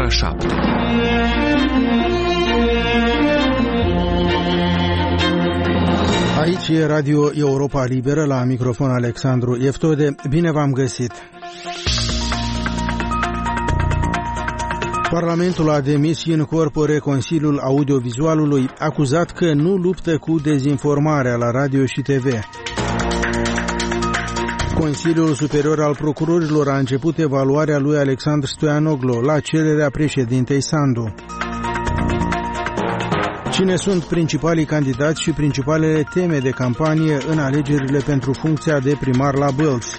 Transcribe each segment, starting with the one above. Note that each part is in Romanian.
ora 7. Aici e Radio Europa Liberă, la microfon Alexandru Eftode. Bine v-am găsit! Parlamentul a demis in corpore Consiliul Audiovizualului, acuzat că nu luptă cu dezinformarea la radio și TV. Consiliul Superior al Procurorilor a început evaluarea lui Alexandru Stoianoglu la cererea președintei Sandu. Cine sunt principalii candidați și principalele teme de campanie în alegerile pentru funcția de primar la Bălți?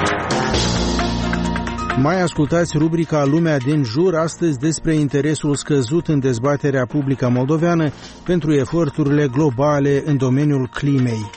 Mai ascultați rubrica Lumea din jur astăzi despre interesul scăzut în dezbaterea publică moldoveană pentru eforturile globale în domeniul climei.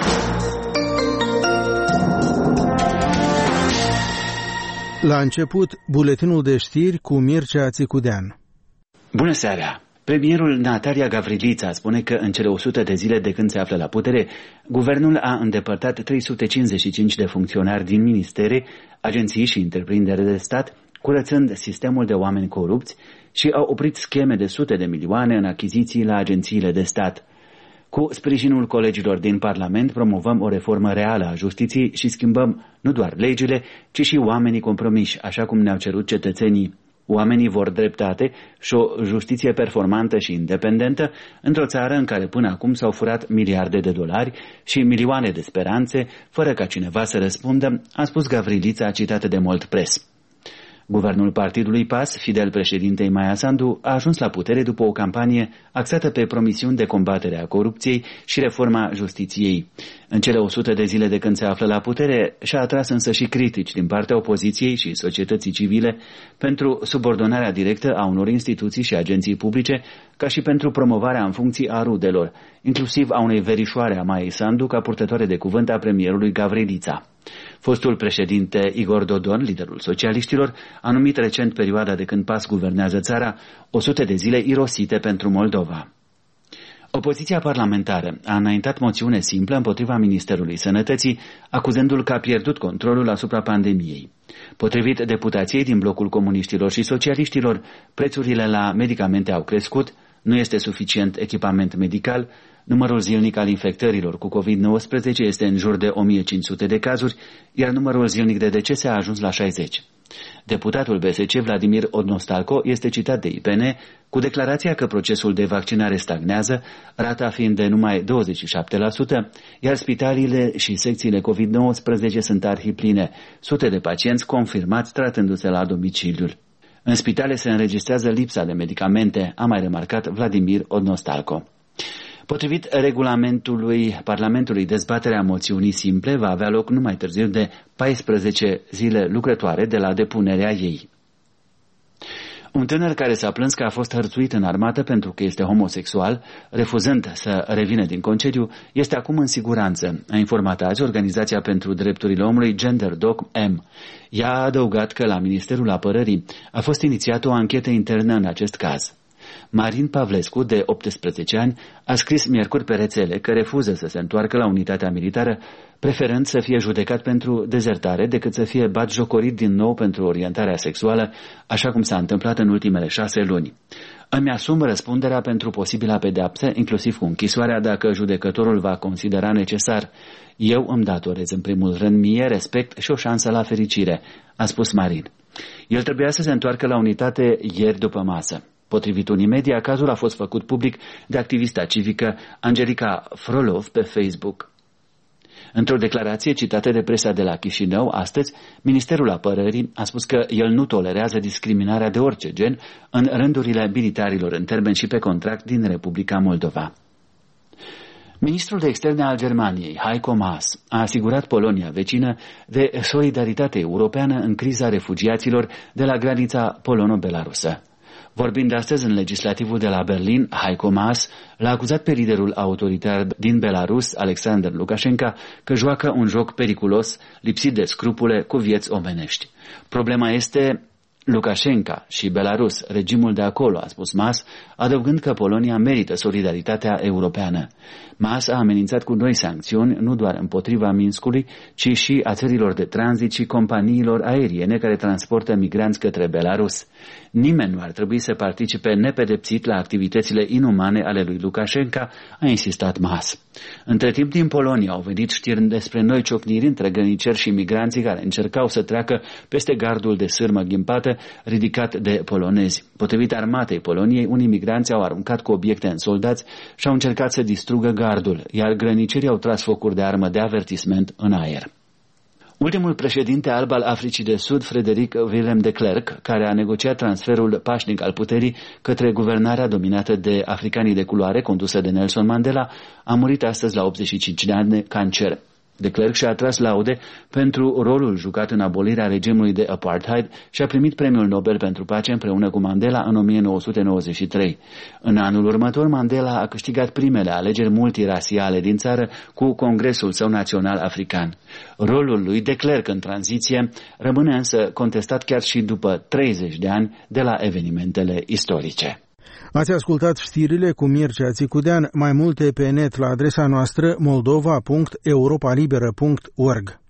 La început, buletinul de știri cu Mircea Țicudean. Bună seara! Premierul Natalia Gavrilița spune că în cele 100 de zile de când se află la putere, guvernul a îndepărtat 355 de funcționari din ministere, agenții și întreprinderi de stat, curățând sistemul de oameni corupți și au oprit scheme de sute de milioane în achiziții la agențiile de stat. Cu sprijinul colegilor din Parlament promovăm o reformă reală a justiției și schimbăm nu doar legile, ci și oamenii compromiși, așa cum ne-au cerut cetățenii. Oamenii vor dreptate și o justiție performantă și independentă într-o țară în care până acum s-au furat miliarde de dolari și milioane de speranțe, fără ca cineva să răspundă, a spus Gavrilița, citată de Molt Press. Guvernul partidului PAS, fidel președintei Maia Sandu, a ajuns la putere după o campanie axată pe promisiuni de combatere a corupției și reforma justiției. În cele 100 de zile de când se află la putere, și-a atras însă și critici din partea opoziției și societății civile pentru subordonarea directă a unor instituții și agenții publice, ca și pentru promovarea în funcții a rudelor, inclusiv a unei verișoare a Maiei Sandu ca purtătoare de cuvânt a premierului Gavrilița. Fostul președinte Igor Dodon, liderul socialiștilor, a numit recent perioada de când PAS guvernează țara 100 de zile irosite pentru Moldova. Opoziția parlamentară a înaintat moțiune simplă împotriva Ministerului Sănătății, acuzându-l că a pierdut controlul asupra pandemiei. Potrivit deputației din blocul comuniștilor și socialiștilor, prețurile la medicamente au crescut, nu este suficient echipament medical, numărul zilnic al infectărilor cu COVID-19 este în jur de 1500 de cazuri, iar numărul zilnic de decese a ajuns la 60. Deputatul BSC Vladimir Odnostalco este citat de IPN cu declarația că procesul de vaccinare stagnează, rata fiind de numai 27%, iar spitalele și secțiile COVID-19 sunt arhipline, sute de pacienți confirmați tratându-se la domiciliul. În spitale se înregistrează lipsa de medicamente, a mai remarcat Vladimir Odnostalco. Potrivit regulamentului Parlamentului, dezbaterea moțiunii simple va avea loc nu mai târziu de 14 zile lucrătoare de la depunerea ei. Un tânăr care s-a plâns că a fost hărțuit în armată pentru că este homosexual, refuzând să revină din concediu, este acum în siguranță, a informat azi Organizația pentru Drepturile Omului GenderDoc M. Ea a adăugat că la Ministerul Apărării a fost inițiată o anchetă internă în acest caz. Marin Pavlescu, de 18 ani, a scris miercuri pe rețele că refuză să se întoarcă la unitatea militară, preferând să fie judecat pentru dezertare decât să fie batjocorit din nou pentru orientarea sexuală, așa cum s-a întâmplat în ultimele 6 luni. Îmi asum răspunderea pentru posibila pedeapsă, inclusiv cu închisoarea, dacă judecătorul va considera necesar. Eu îmi datorez în primul rând mie respect și o șansă la fericire, a spus Marin. El trebuia să se întoarcă la unitate ieri după masă. Potrivit unii media, cazul a fost făcut public de activista civică Angelica Frolov pe Facebook. Într-o declarație citată de presa de la Chișinău, astăzi, Ministerul Apărării a spus că el nu tolerează discriminarea de orice gen în rândurile militarilor în termen și pe contract din Republica Moldova. Ministrul de Externe al Germaniei, Heiko Maas, a asigurat Polonia vecină de solidaritate europeană în criza refugiaților de la granița polono-belarusă. Vorbind astăzi în legislativul de la Berlin, Heiko Maas l-a acuzat pe liderul autoritar din Belarus, Alexander Lukashenko, că joacă un joc periculos, lipsit de scrupule, cu vieți omenești. Problema este Lukashenko și Belarus, regimul de acolo, a spus Mas, adăugând că Polonia merită solidaritatea europeană. Mas a amenințat cu noi sancțiuni, nu doar împotriva Minskului, ci și a țărilor de tranzit și companiilor aeriene care transportă migranți către Belarus. Nimeni nu ar trebui să participe nepedepsit la activitățile inumane ale lui Lukashenko, a insistat Mas. Între timp, din Polonia au venit știri despre noi ciocniri între grăniceri și migranții care încercau să treacă peste gardul de sârmă ghimpată ridicat de polonezi. Potrivit armatei Poloniei, unii migranți au aruncat cu obiecte în soldați și au încercat să distrugă gardul, iar grănicerii au tras focuri de armă de avertisment în aer. Ultimul președinte alb al Africii de Sud, Frederic Willem de Klerk, care a negociat transferul pașnic al puterii către guvernarea dominată de africanii de culoare condusă de Nelson Mandela, a murit astăzi la 85 de ani de cancer. De Klerk și-a atras laude pentru rolul jucat în abolirea regimului de apartheid și a primit premiul Nobel pentru pace împreună cu Mandela în 1993. În anul următor, Mandela a câștigat primele alegeri multirasiale din țară cu Congresul său național african. Rolul lui de Klerk în tranziție rămâne însă contestat chiar și după 30 de ani de la evenimentele istorice. Ați ascultat știrile cu Mircea Țicudean, mai multe pe net la adresa noastră moldova.europalibera.org.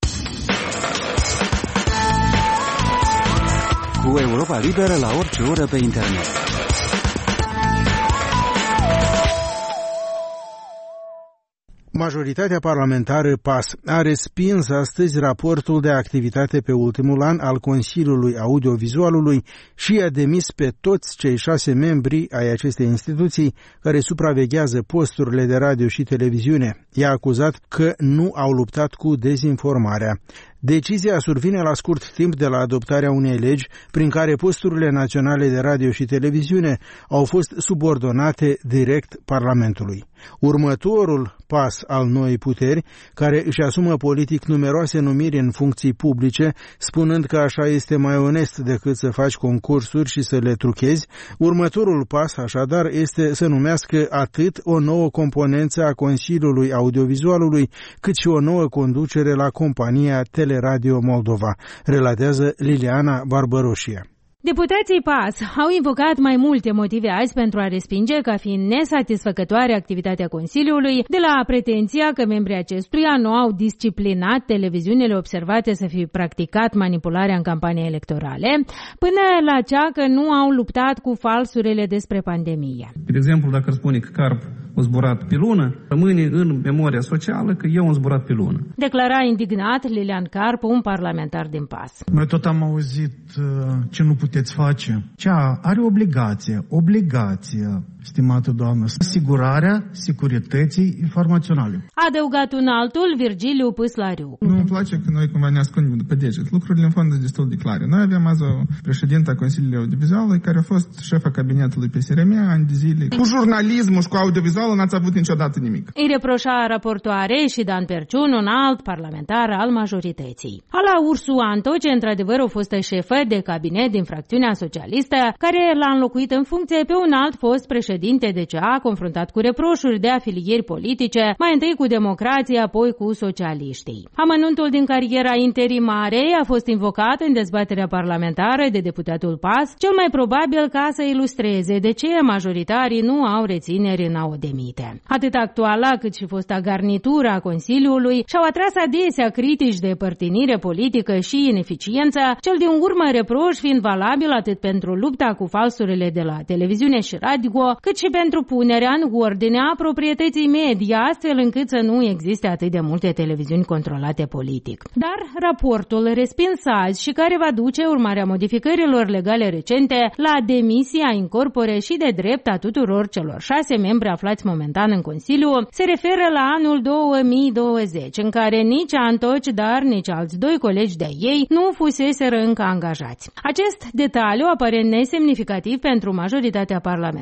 Cu Europa Liberă la orice oră pe internet. Majoritatea parlamentară PAS a respins astăzi raportul de activitate pe ultimul an al Consiliului Audiovizualului și a demis pe toți cei 6 membri ai acestei instituții care supraveghează posturile de radio și televiziune. I-a acuzat că nu au luptat cu dezinformarea. Decizia survine la scurt timp de la adoptarea unei legi prin care posturile naționale de radio și televiziune au fost subordonate direct Parlamentului. Următorul pas al noii puteri, care își asumă politic numeroase numiri în funcții publice, spunând că așa este mai onest decât să faci concursuri și să le truchezi, următorul pas, așadar, este să numească atât o nouă componență a Consiliului Audiovizualului, cât și o nouă conducere la compania Teleradio Moldova, relatează Liliana Barbăroșia. Deputații PAS au invocat mai multe motive azi pentru a respinge ca fiind nesatisfăcătoare activitatea Consiliului, de la pretenția că membrii acestuia nu au disciplinat televiziunile observate să fi practicat manipularea în campanii electorale, până la cea că nu au luptat cu falsurile despre pandemie. De exemplu, dacă spune că Carp a zburat pe lună, rămâne în memoria socială că eu am zburat pe lună. Declara indignat Lilian Carp, un parlamentar din PAS. Noi tot am auzit ce nu puteți face. Cea are obligație, stimată doamnă, asigurarea securității informaționale. A adăugat un altul, Virgiliu Păslariu. Nu îmi place că noi cumva ne ascundem după deget. Lucrurile în fond sunt destul de clare. Noi avem azi o președintă a Consiliului Audiovizualului care a fost șefa cabinetului PSRM ani de zile. Cu jurnalismul și cu audiovizualul n-ați avut niciodată nimic. Îi reproșa raportoare și Dan Perciun, un alt parlamentar al majorității. Ala Ursu Anto, ce într-adevăr a fost șefă de cabinet din fracțiunea socialistă, care l-a înlocuit în funcție pe un alt fost președinte DCA, confruntat cu reproșuri de afilieri politice, mai întâi cu democrația, apoi cu socialiștii. Amănuntul din cariera interimare a fost invocat în dezbaterea parlamentară de deputatul PAS, cel mai probabil ca să ilustreze de ce majoritarii nu au rețineri în a o demite. Atât actuala cât și fosta garnitura a Consiliului și-au atras adesea critici de părtinire politică și ineficiență, cel din urmă reproș fiind valabil atât pentru lupta cu falsurile de la televiziune și radio, cât și pentru punerea în ordine a proprietății media, astfel încât să nu existe atât de multe televiziuni controlate politic. Dar raportul respins azi și care va duce, urmarea modificărilor legale recente, la demisia in corpore și de drept a tuturor celor 6 membri aflați momentan în Consiliu, se referă la anul 2020, în care nici Antoci, dar nici alți 2 colegi de ei nu fuseseră încă angajați. Acest detaliu apare nesemnificativ pentru majoritatea parlamentară,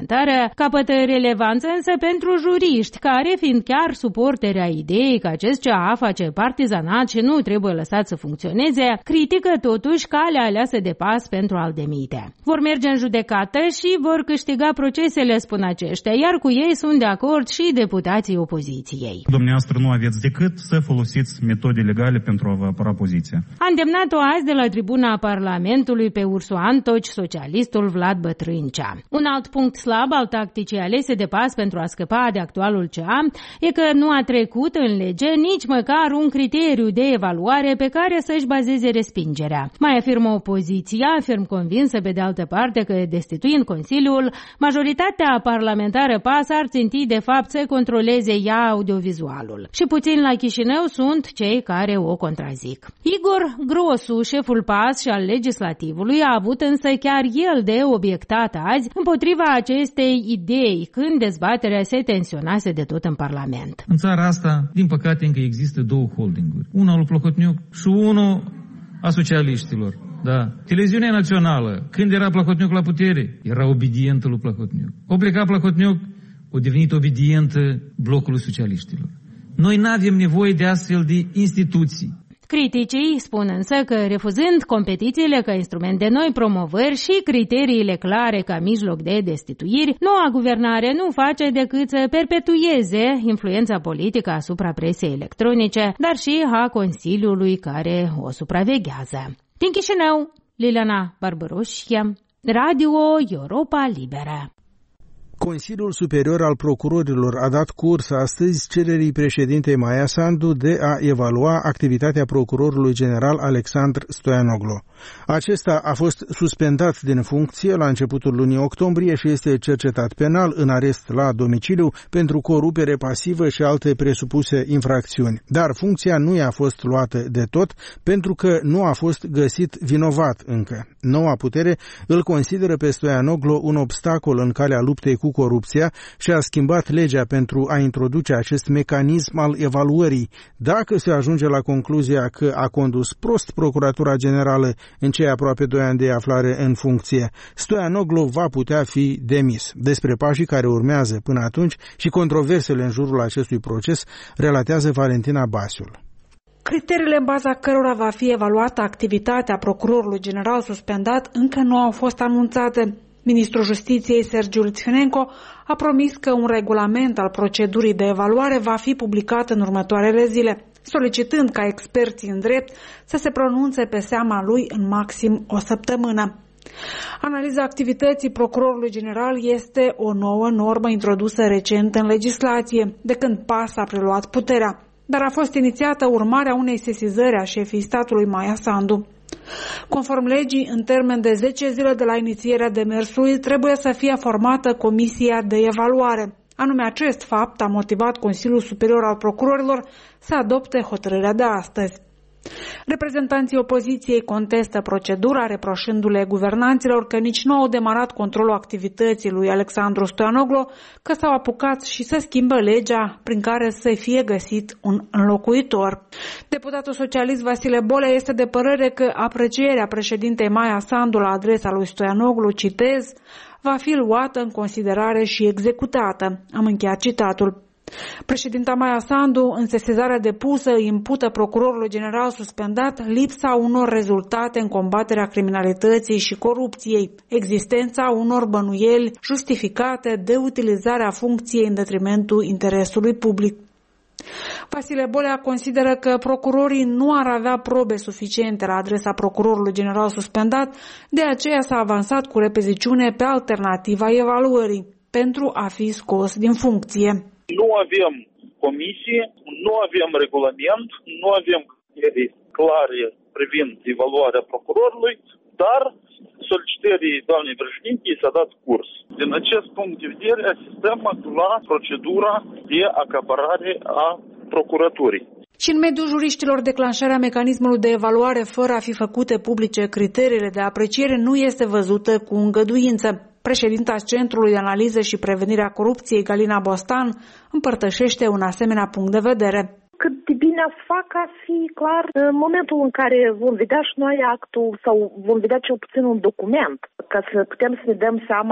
Capătă relevanță însă pentru juriști, care, fiind chiar suporteri a ideii că acest CA face partizanat și nu trebuie lăsat să funcționeze, critică totuși calea aleasă de PAS pentru a-l demite. Vor merge în judecată și vor câștiga procesele, spun aceștia, iar cu ei sunt de acord și deputații opoziției. Dumneavoastră nu aveți decât să folosiți metode legale pentru a vă apăra poziția. A îndemnat-o azi de la tribuna Parlamentului pe Ursu Antoci, socialistul Vlad Bătrâncea. Un alt punct slab al tacticii alese de PAS pentru a scăpa de actualul CA e că nu a trecut în lege nici măcar un criteriu de evaluare pe care să-și bazeze respingerea. Mai afirmă opoziția, afirm convinsă pe de altă parte că, destituind Consiliul, majoritatea parlamentară PAS ar ținti de fapt să controleze ea audiovizualul. Și puțin la Chișinău sunt cei care o contrazic. Igor Grosu, șeful PAS și al legislativului, a avut însă chiar el de obiectat azi împotriva acestei idei, când dezbaterea se tensionase de tot în Parlament. În țara asta, din păcate, încă există două holdinguri. Una lui Plahotniuc și unul a socialiștilor. Da. Televiziunea națională, când era Plahotniuc la putere, era obedientă lui Plahotniuc. O pleca Plahotniuc, a devenit obedientă blocului socialiștilor. Noi n-avem nevoie de astfel de instituții. Criticii spun însă că, refuzând competițiile ca instrument de noi promovări și criteriile clare ca mijloc de destituiri, noua guvernare nu face decât să perpetueze influența politică asupra presei electronice, dar și a Consiliului care o supraveghează. Din Chișinău, Liliana Barbaroșia, Radio Europa Liberă. Consiliul Superior al Procurorilor a dat curs astăzi cererii președintei Maia Sandu de a evalua activitatea procurorului general Alexandru Stoianoglo. Acesta a fost suspendat din funcție la începutul lunii octombrie și este cercetat penal în arest la domiciliu pentru corupere pasivă și alte presupuse infracțiuni. Dar funcția nu i-a fost luată de tot pentru că nu a fost găsit vinovat încă. Noua putere îl consideră pe Stoianoglo un obstacol în calea luptei cu corupția și a schimbat legea pentru a introduce acest mecanism al evaluării. Dacă se ajunge la concluzia că a condus prost Procuratura Generală în cei aproape 2 ani de aflare în funcție, Stoianoglo va putea fi demis. Despre pașii care urmează până atunci și controversele în jurul acestui proces relatează Valentina Basiul. Criteriile în baza cărora va fi evaluată activitatea procurorului general suspendat încă nu au fost anunțate. Ministrul Justiției, Sergiu Litvinenko, a promis că un regulament al procedurii de evaluare va fi publicat în următoarele zile, solicitând ca experții în drept să se pronunțe pe seama lui în maxim o săptămână. Analiza activității procurorului general este o nouă normă introdusă recent în legislație, de când PAS a preluat puterea, dar a fost inițiată urmarea unei sesizări a șefii statului Maia Sandu. Conform legii, în termen de 10 zile de la inițierea demersului, trebuie să fie formată Comisia de Evaluare. Anume acest fapt a motivat Consiliul Superior al Procurorilor să adopte hotărârea de astăzi. Reprezentanții opoziției contestă procedura, reproșându-le guvernanților că nici nu au demarat controlul activității lui Alexandru Stoianoglo, că s-au apucat și să schimbă legea prin care să fie găsit un înlocuitor. Deputatul socialist Vasile Bolea este de părere că aprecierea președintei Maia Sandu la adresa lui Stoianoglo, citez, va fi luată în considerare și executată. Am încheiat citatul. Președinta Maia Sandu, în sesizarea depusă, îi impută procurorului general suspendat lipsa unor rezultate în combaterea criminalității și corupției, existența unor bănuieli justificate de utilizarea funcției în detrimentul interesului public. Vasile Bolea consideră că procurorii nu ar avea probe suficiente la adresa procurorului general suspendat, de aceea s-a avansat cu repeziciune pe alternativa evaluării, pentru a fi scos din funcție. Nu avem comisie, nu avem regulament, nu avem criterii clare privind evaluarea procurorului, dar solicitării doamnei președinte s-a dat curs. Din acest punct de vedere, asistăm la procedura de acaparare a procuraturii. Și în mediul juriștilor, declanșarea mecanismului de evaluare fără a fi făcute publice criteriile de apreciere nu este văzută cu îngăduință. Președinta Centrului de Analiză și Prevenire a Corupției, Galina Bostan, împărtășește un asemenea punct de vedere. Cât de bine a fac a fi clar în momentul în care vom vedea și noi actul sau vom vedea cel puțin un document, ca să putem să ne dăm seama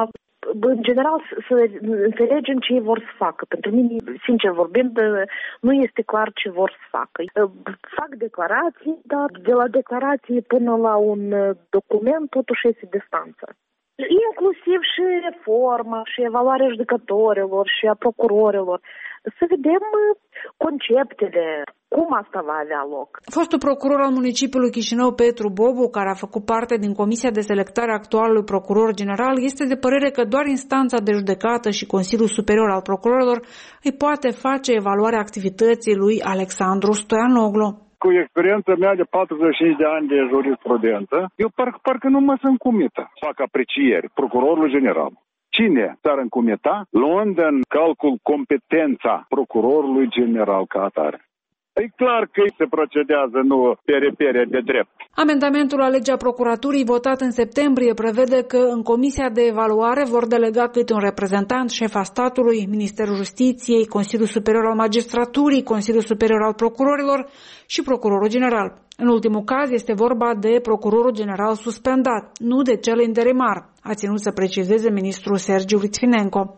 în general, să înțelegem ce ei vor să facă. Pentru mine, sincer vorbind, nu este clar ce vor să facă. Fac declarații, dar de la declarație până la un document totuși este distanță. Inclusiv și reforma, și evaluarea judecătorilor, și a procurorilor. Să vedem conceptele, cum asta va avea loc. Fostul procuror al municipiului Chișinău, Petru Bobu, care a făcut parte din comisia de selectare a actualului procuror general, este de părere că doar instanța de judecată și Consiliul Superior al Procurorilor îi poate face evaluarea activității lui Alexandru Stoianoglu. Cu experiența mea de 45 de ani de jurisprudență, eu parcă nu mă sunt încumită. Fac aprecieri procurorului general. Cine s-ar încumita luând în calcul competența procurorului general ca atare? E clar că se procedează nu pe repere de drept. Amendamentul la legea procuraturii votat în septembrie prevede că în comisia de evaluare vor delega câte un reprezentant, șefa statului, Ministerul Justiției, Consiliul Superior al Magistraturii, Consiliul Superior al Procurorilor și Procurorul General. În ultimul caz este vorba de Procurorul General suspendat, nu de cel interimar, a ținut să precizeze ministrul Sergiu Litvinenko.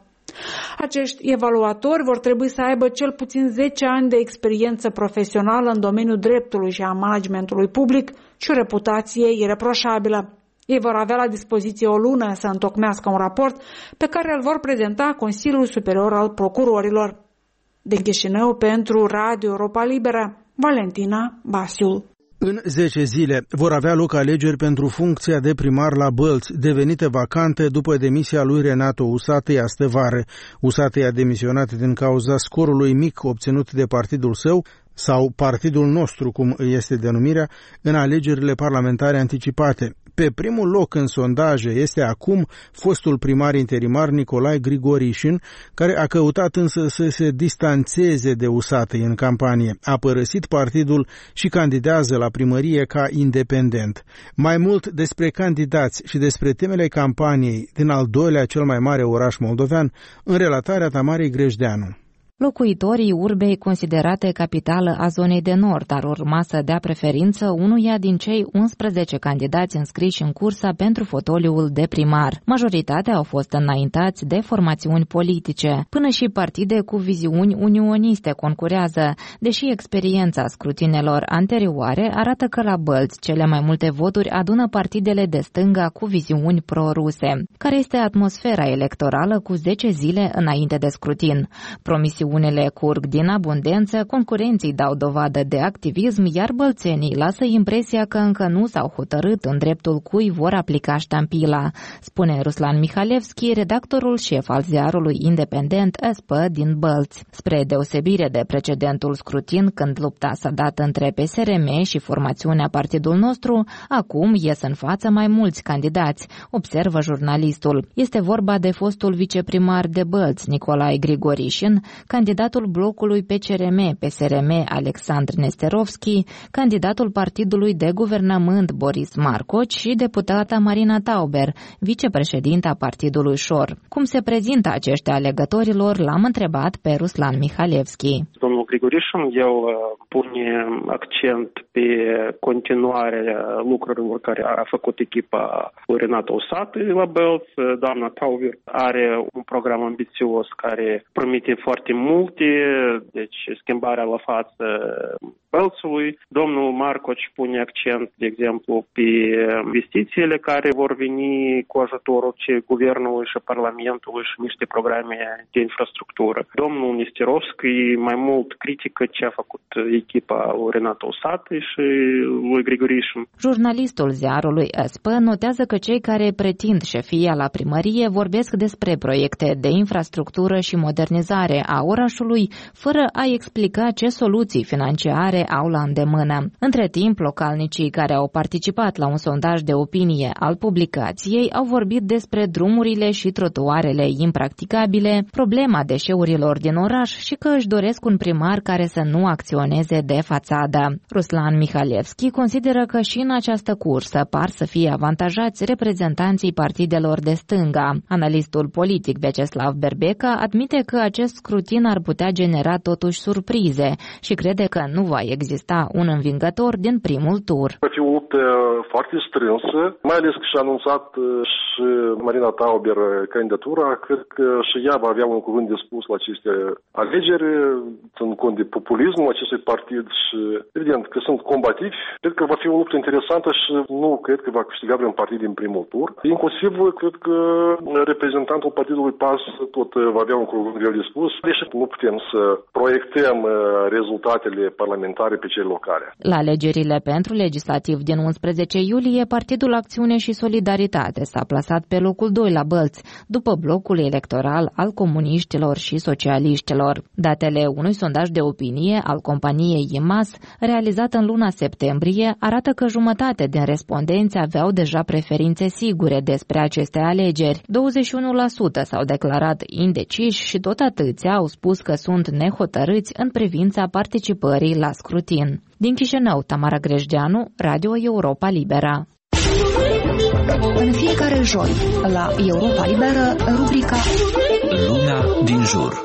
Acești evaluatori vor trebui să aibă cel puțin 10 ani de experiență profesională în domeniul dreptului și a managementului public și o reputație ireproșabilă. Ei vor avea la dispoziție o lună să întocmească un raport pe care îl vor prezenta Consiliul Superior al Procurorilor. Din Chișinău, pentru Radio Europa Liberă, Valentina Basiul. În 10 zile vor avea loc alegeri pentru funcția de primar la Bălți, devenită vacantă după demisia lui Renato Usatăi astă vară. Usatăi a demisionat din cauza scorului mic obținut de partidul său, sau partidul nostru, cum este denumirea, în alegerile parlamentare anticipate. Pe primul loc în sondaje este acum fostul primar interimar Nicolae Grigorișin, care a căutat însă să se distanțeze de Usatăi în campanie. A părăsit partidul și candidează la primărie ca independent. Mai mult despre candidați și despre temele campaniei din al doilea cel mai mare oraș moldovean, în relatarea Tamarei Grejdeanu. Locuitorii urbei considerate capitală a zonei de nord ar urma să dea preferință unuia din cei 11 candidați înscriși în cursa pentru fotoliul de primar. Majoritatea au fost înaintați de formațiuni politice. Până și partide cu viziuni unioniste concurează, deși experiența scrutinelor anterioare arată că la Bălți cele mai multe voturi adună partidele de stânga cu viziuni pro-ruse. Care este atmosfera electorală cu 10 zile înainte de scrutin? Unele curg din abundență, concurenții dau dovadă de activism, iar bălțenii lasă impresia că încă nu s-au hotărât în dreptul cui vor aplica ștampila, spune Ruslan Mihalevski, redactorul șef al ziarului independent SP din Bălți. Spre deosebire de precedentul scrutin, când lupta s-a dat între PSRM și formațiunea Partidul Nostru, acum ies în față mai mulți candidați, observă jurnalistul. Este vorba de fostul viceprimar de Bălți, Nicolae Grigorișin, candidatul blocului PCRM-PSRM Alexandru Nesterovski, candidatul partidului de guvernământ Boris Marcoci și deputata Marina Tauber, vicepreședinta partidului Șor. Cum se prezintă aceștia alegătorilor, l-am întrebat pe Ruslan Mihalevski. Domnul Grigorișin, el pune accent pe continuarea lucrurilor care a făcut echipa lui Renato Usatăi la Bălți. Doamna Tauber are un program ambițios care promite foarte multe, deci schimbarea la față Bălțului. Domnul Marcoci pune accent, de exemplu, pe investițiile care vor veni cu ajutorul guvernului și parlamentului și niște programe de infrastructură. Domnul Nesterovski mai mult critică ce a făcut echipa lui Renato Usatăi și lui Grigorișin. Jurnalistul ziarului SP notează că cei care pretind șefia la primărie vorbesc despre proiecte de infrastructură și modernizare a orașului, fără a explica ce soluții financiare au la îndemână. Între timp, localnicii care au participat la un sondaj de opinie al publicației au vorbit despre drumurile și trotuarele impracticabile, problema deșeurilor din oraș și că își doresc un primar care să nu acționeze de fațadă. Ruslan Mihalevski consideră că și în această cursă par să fie avantajați reprezentanții partidelor de stânga. Analistul politic Vyacheslav Berbeca admite că acest scrutin ar putea genera totuși surprize și crede că nu va exista un învingător din primul tur. Va fi o luptă foarte strânsă, mai ales că și-a anunțat și Marina Tauber candidatura. Cred că și ea va avea un cuvânt de spus la aceste alegeri, în cont de populismul acestui partid și evident că sunt combativi. Cred că va fi o luptă interesantă și nu cred că va câștiga vreun partid din primul tur. Inclusiv cred că reprezentantul partidului PAS tot va avea un cuvânt greu de spus, deși nu putem să proiectăm rezultatele parlamentare pe cele locale. La alegerile pentru legislativ din 11 iulie, Partidul Acțiune și Solidaritate s-a plasat pe locul 2 la Bălți, după blocul electoral al comuniștilor și socialiștilor. Datele unui sondaj de opinie al companiei IMAS, realizat în luna septembrie, arată că jumătate din respondenți aveau deja preferințe sigure despre aceste alegeri. 21% s-au declarat indeciși și tot atâția au spus că sunt nehotărâți în privința participării la scrutin. Din Chișinău, Tamara Grejdeanu, Radio Europa Liberă. În fiecare joi, la Europa Liberă, rubrica Lumea din jur.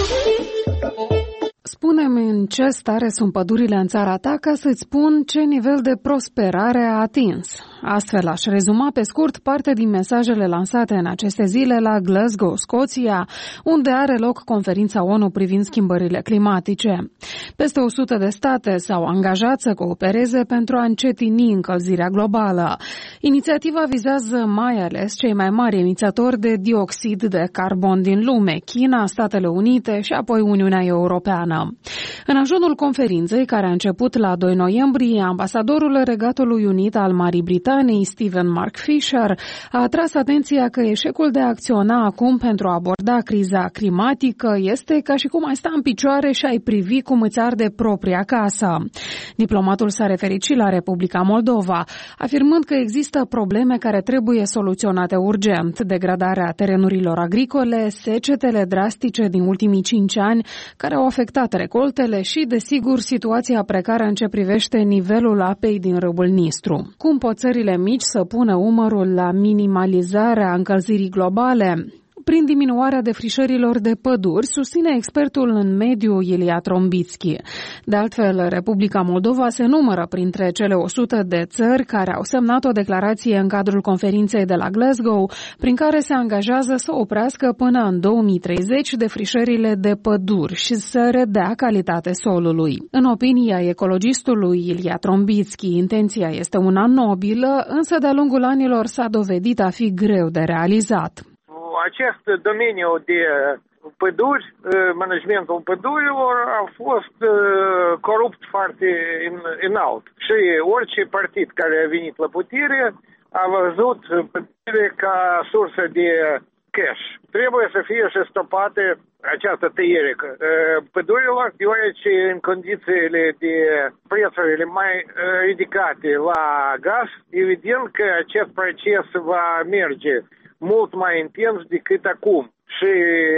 Spune-mi în ce stare sunt pădurile în țara ta ca să-ți spun ce nivel de prosperare a atins. Astfel aș rezuma pe scurt parte din mesajele lansate în aceste zile la Glasgow, Scoția, unde are loc conferința ONU privind schimbările climatice. Peste 100 de state s-au angajat să coopereze pentru a încetini încălzirea globală. Inițiativa vizează mai ales cei mai mari emițători de dioxid de carbon din lume, China, Statele Unite și apoi Uniunea Europeană. În ajunul conferinței, care a început la 2 noiembrie, ambasadorul Regatului Unit al Marii Britanii, Stephen Mark Fisher, a atras atenția că eșecul de a acționa acum pentru a aborda criza climatică este ca și cum ai sta în picioare și ai privi cum îți arde propria casă. Diplomatul s-a referit și la Republica Moldova, afirmând că există probleme care trebuie soluționate urgent: degradarea terenurilor agricole, secetele drastice din ultimii 5 ani care au afectat recoltele și, desigur, situația precară în ce privește nivelul apei din râul Nistru. Cum pot țările mici să pună umărul la minimalizarea încălzirii globale? Prin diminuarea defrișărilor de păduri, susține expertul în mediu Ilia Trombitski. De altfel, Republica Moldova se numără printre cele 100 de țări care au semnat o declarație în cadrul conferinței de la Glasgow, prin care se angajează să oprească până în 2030 defrișările de păduri și să redea calitate solului. În opinia ecologistului Ilia Trombitski, intenția este una nobilă, însă de-a lungul anilor s-a dovedit a fi greu de realizat. Acest domeniu de păduri, managementul pădurilor a fost corupt foarte înalt. Și orice partid care a venit la putere a văzut pădurile ca sursă de cash. Trebuie să fie și stopate această tăiere pădurilor, deoarece în condițiile de prețurile mai ridicate la gaz, evident că acest proces va merge mult mai intens decât acum. Și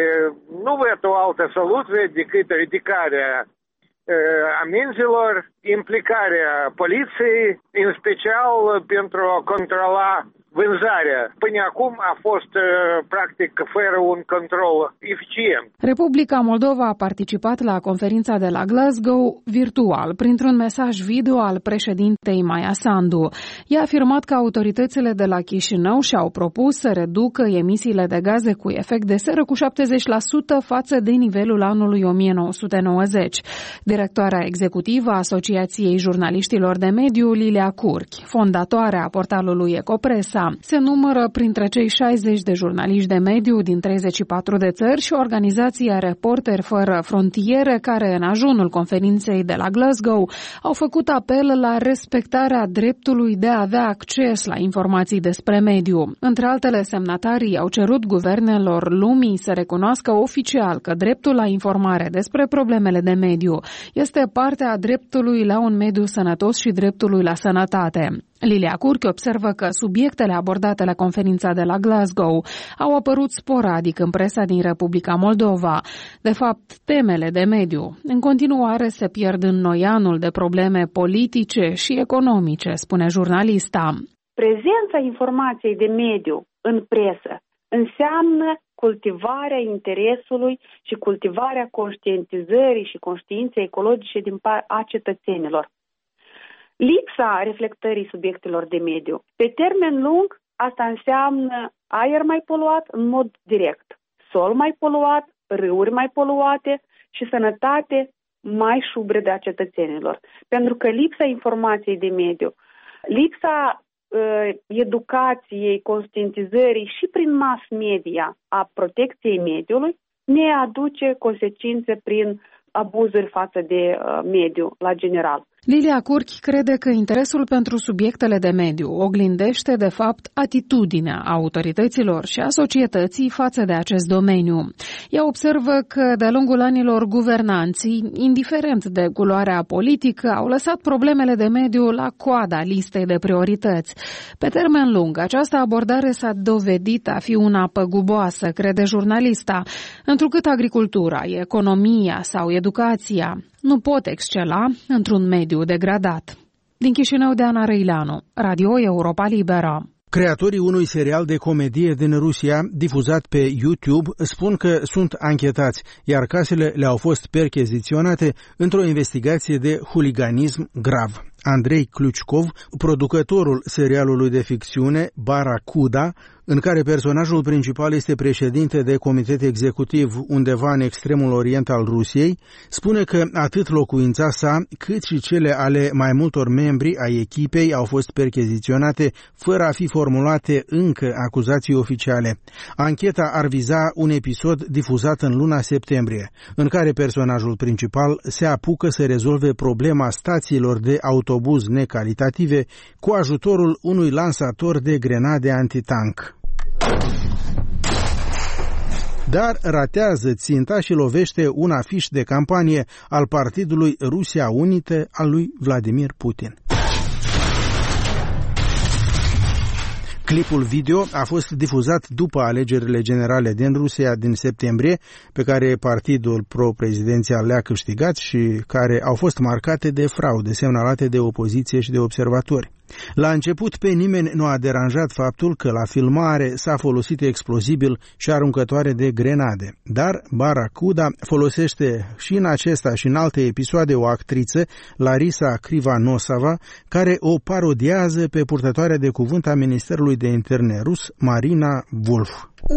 nu văd o altă soluție decât ridicarea amenzilor, implicarea poliției, în special pentru a controla vânzarea. Până acum a fost practic fără un control eficient. Republica Moldova a participat la conferința de la Glasgow virtual, printr-un mesaj video al președintei Maia Sandu. Ea a afirmat că autoritățile de la Chișinău și-au propus să reducă emisiile de gaze cu efect de seră cu 70% față de nivelul anului 1990. Directoarea executivă a Asociației Jurnaliștilor de Mediu, Lilia Curchi, fondatoarea portalului Ecopresa, se numără printre cei 60 de jurnaliști de mediu din 34 de țări și organizația Reporteri Fără Frontiere, care în ajunul conferinței de la Glasgow au făcut apel la respectarea dreptului de a avea acces la informații despre mediu. Între altele, semnatarii au cerut guvernelor lumii să recunoască oficial că dreptul la informare despre problemele de mediu este parte a dreptului la un mediu sănătos și dreptului la sănătate. Lilia Curchi observă că subiectele abordate la conferința de la Glasgow au apărut sporadic în presa din Republica Moldova. De fapt, temele de mediu în continuare se pierd în noianul de probleme politice și economice, spune jurnalista. Prezența informației de mediu în presă înseamnă cultivarea interesului și cultivarea conștientizării și conștiinței ecologice a cetățenilor. Lipsa reflectării subiectelor de mediu. Pe termen lung, asta înseamnă aer mai poluat în mod direct, sol mai poluat, râuri mai poluate și sănătate mai șubredă a cetățenilor. Pentru că lipsa informației de mediu, lipsa educației, conștientizării și prin mass media a protecției mediului ne aduce consecințe prin abuzuri față de mediu la general. Lilia Curchi crede că interesul pentru subiectele de mediu oglindește, de fapt, atitudinea autorităților și a societății față de acest domeniu. Ea observă că, de-a lungul anilor, guvernanții, indiferent de culoarea politică, au lăsat problemele de mediu la coada listei de priorități. Pe termen lung, această abordare s-a dovedit a fi una păguboasă, crede jurnalista, întrucât agricultura, economia sau educația nu pot excela într-un mediu degradat. Din Chișinău, Deana Răileanu, Radio Europa Liberă. Creatorii unui serial de comedie din Rusia, difuzat pe YouTube, spun că sunt anchetați, iar casele le-au fost percheziționate într-o investigație de huliganism grav. Andrei Kluchkov, producătorul serialului de ficțiune Baracuda, în care personajul principal este președinte de comitet executiv undeva în extremul orient al Rusiei, spune că atât locuința sa, cât și cele ale mai multor membri ai echipei au fost percheziționate fără a fi formulate încă acuzații oficiale. Ancheta ar viza un episod difuzat în luna septembrie, în care personajul principal se apucă să rezolve problema stațiilor de autobuz necalitative cu ajutorul unui lansator de grenade antitank. Dar ratează ținta și lovește un afiș de campanie al Partidului Rusia Unită al lui Vladimir Putin. Clipul video a fost difuzat după alegerile generale din Rusia din septembrie, pe care partidul pro-prezidențial le-a câștigat și care au fost marcate de fraude semnalate de opoziție și de observatori. La început pe nimeni nu a deranjat faptul că la filmare s-a folosit explozibil și aruncătoare de grenade, dar Baracuda folosește și în acesta și în alte episoade o actriță, Larisa Krivanosova, care o parodiază pe purtătoarea de cuvânt a Ministerului de Interne rus, Marina Wolf.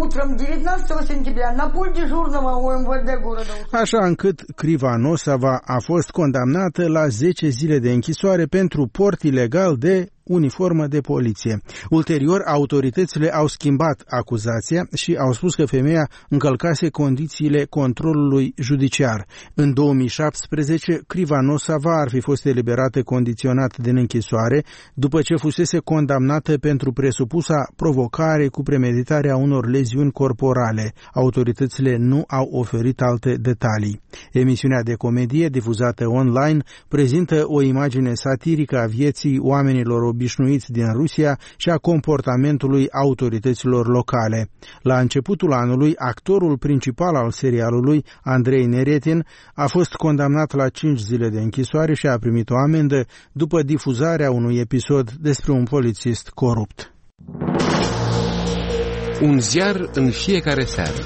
Așa încât Krivanosova a fost condamnată la 10 zile de închisoare pentru port ilegal de uniformă de poliție. Ulterior, autoritățile au schimbat acuzația și au spus că femeia încălcase condițiile controlului judiciar. În 2017, Krivanosova ar fi fost eliberată condiționat din închisoare după ce fusese condamnată pentru presupusa provocare cu premeditarea unor leziuni corporale. Autoritățile nu au oferit alte detalii. Emisiunea de comedie difuzată online prezintă o imagine satirică a vieții oamenilor obișnuiți din Rusia și a comportamentului autorităților locale. La începutul anului, actorul principal al serialului, Andrei Neretin, a fost condamnat la 5 zile de închisoare și a primit o amendă după difuzarea unui episod despre un polițist corupt. Un ziar în fiecare seară.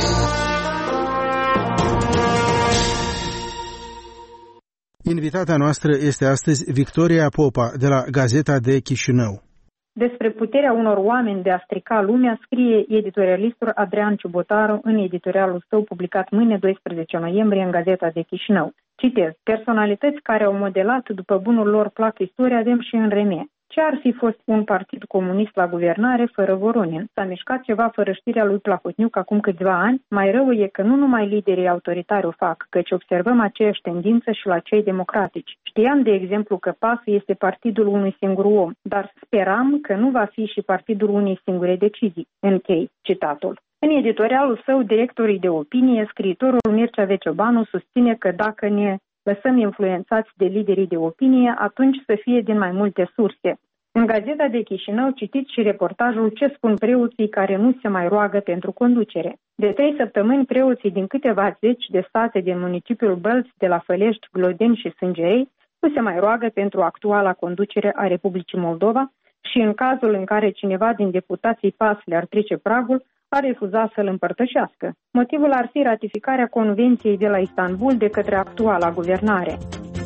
Invitata noastră este astăzi Victoria Popa, de la Gazeta de Chișinău. Despre puterea unor oameni de a strica lumea scrie editorialistul Adrian Ciubotaru în editorialul său publicat mâine 12 noiembrie în Gazeta de Chișinău. Citez: personalități care au modelat după bunul lor plac istoria avem și în Remie. Ce ar fi fost un partid comunist la guvernare fără Voronin? S-a mișcat ceva fără știrea lui Plahotniuc acum câțiva ani? Mai rău e că nu numai liderii autoritari o fac, căci observăm aceeași tendință și la cei democratici. Știam, de exemplu, că PAS este partidul unui singur om, dar speram că nu va fi și partidul unei singure decizii. Închei citatul. În editorialul său, directorii de opinie, scriitorul Mircea Veciobanu susține că dacă ne lăsăm influențați de liderii de opinie, atunci să fie din mai multe surse. În Gazeta de Chișinău citiți și reportajul Ce spun preoții care nu se mai roagă pentru conducere. De 3 săptămâni, preoții din câteva zeci de sate din municipiul Bălți, de la Fălești, Glodeni și Sângerei, nu se mai roagă pentru actuala conducere a Republicii Moldova și în cazul în care cineva din deputații PAS le-ar trece pragul, a refuzat să-l împărtășească. Motivul ar fi ratificarea Convenției de la Istanbul de către actuala guvernare.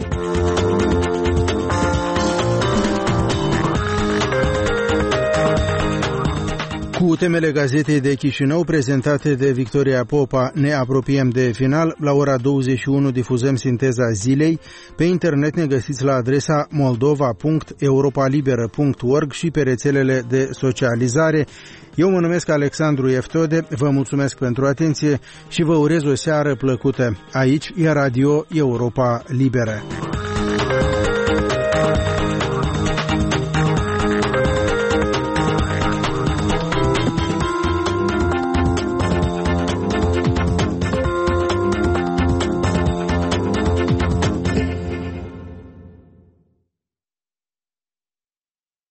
Cu temele gazetei de Chișinău prezentate de Victoria Popa, ne apropiem de final. La ora 21 difuzăm sinteza zilei. Pe internet ne găsiți la adresa moldova.europalibera.org și pe rețelele de socializare. Eu mă numesc Alexandru Eftode, vă mulțumesc pentru atenție și vă urez o seară plăcută. Aici e Radio Europa Liberă.